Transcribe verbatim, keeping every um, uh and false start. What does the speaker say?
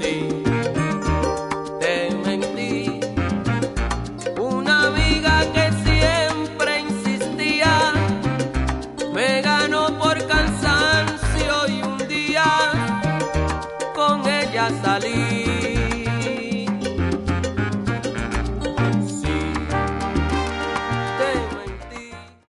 mentí, te mentí. Una amiga que siempre insistía, me ganó por cansancio y un día con ella salí.